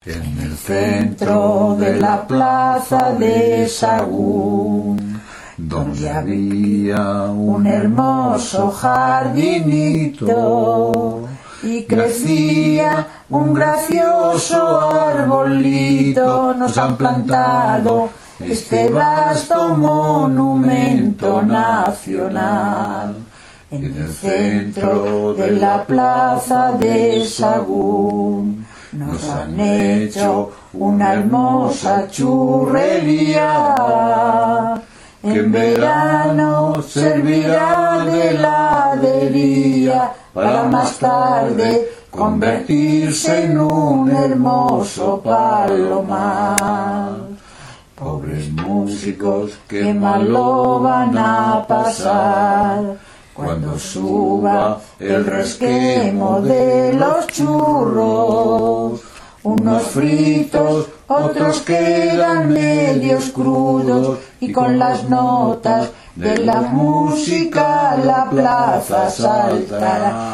En el centro de la plaza de Sagún, donde había un hermoso jardinito y crecía un gracioso arbolito, nos han plantado este vasto monumento nacional. En el centro de la plaza de Sagún nos han hecho una hermosa churrería. En verano servirá de heladería para más tarde convertirse en un hermoso palomar. Pobres músicos, qué mal lo van a pasar cuando suba el resquemo de los churros. Unos fritos, otros quedan medios crudos, y con las notas de la música la plaza saltará.